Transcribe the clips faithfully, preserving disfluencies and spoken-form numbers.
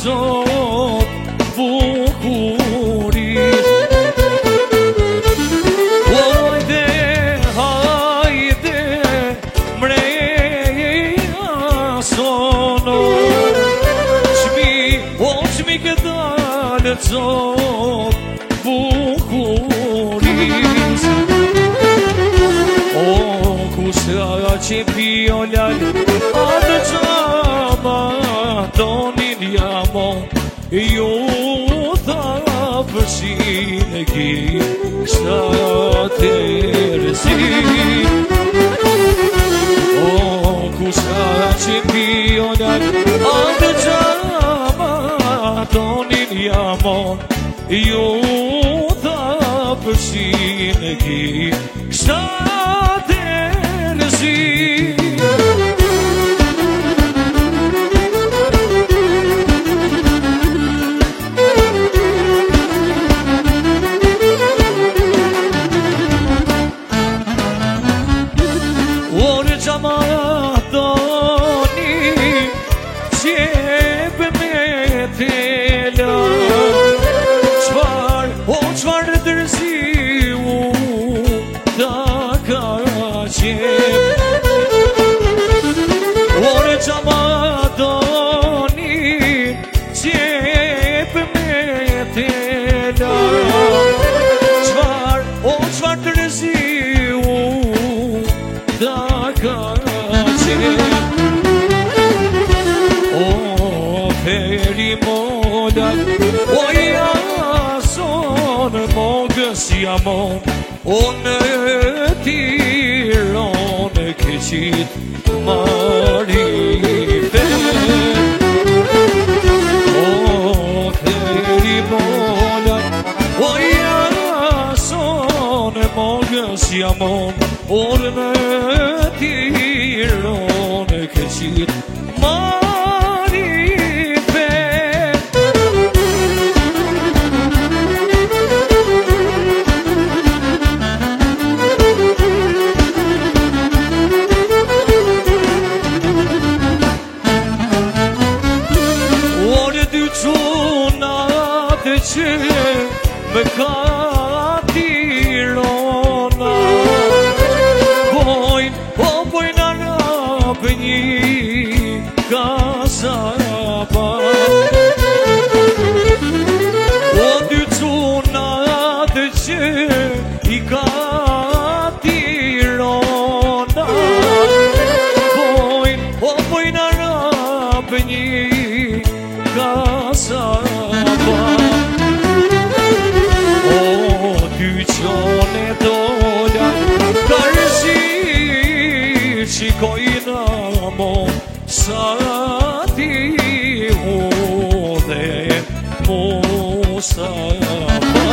zot bukuris. Hajde, hajde, mreja sono, qmi, o qmi këdalë zot bukuris. O kusha që piolal, atë qama tonin jamon, ju tha përshin e ki shtatërësi. O kusha që piolal, atë qama tonin jamon, ju tha përshin e ki shtatërësi. Orë gjamatoni qep me tela, qfar, o qfar dërzi u da ka qep. Orë gjamatoni qep me tela, qfar, o qfar dërzi u da ka qep. O feri molat, o jason mogës jamon, o në Tiron e këqit marife. O feri molat, o jason mogës jamon, o në Tiron e këqit marife. Që më ka Tirana, bojnë, po bojnë arab një kasaba. O dy cunat që i ka Tirana, bojnë, po bojnë arab një kasaba. Qone dola, karësi qikojnë mo, sa ti hu dhe Musafa.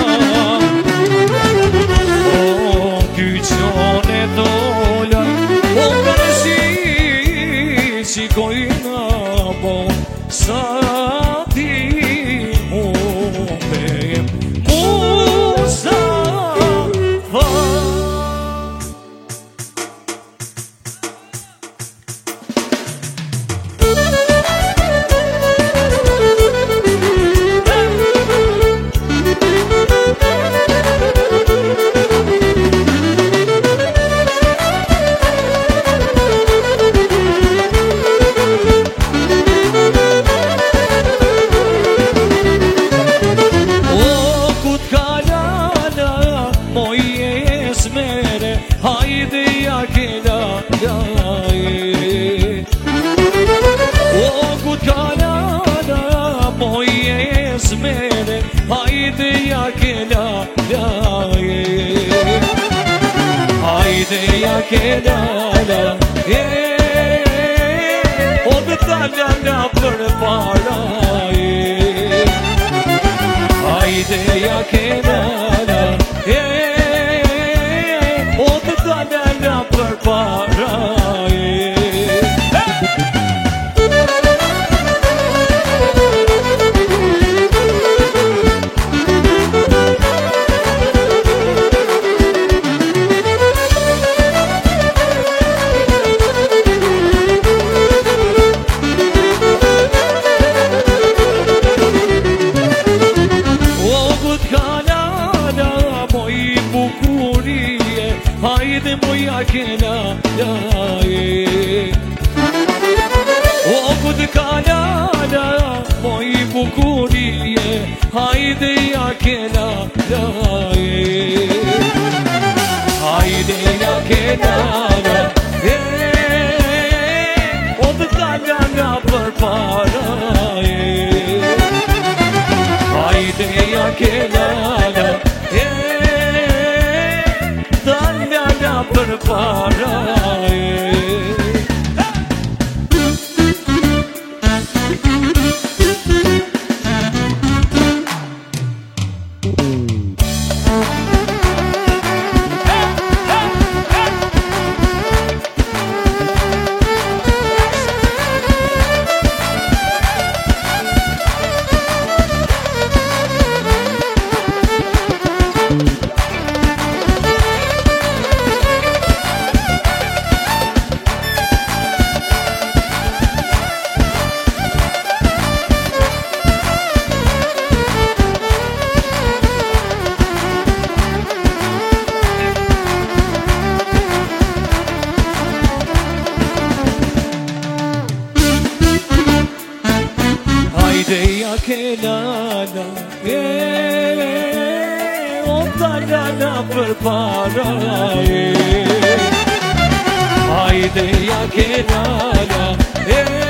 O ty qone dola, o karësi qikojnë mo, sa ti hu dhe Musafa. Kelala, eh, o të talala për para, eh, hajde ja kelala, eh, o të talala për para, eh. haydi moja kelala O këtë kalala moj bukurie Haydi ja kelala Haydi ja kelala O të kalala për para Haydi ja kelala Kalala për para Haydi kelala O kalala për para Haydi kelala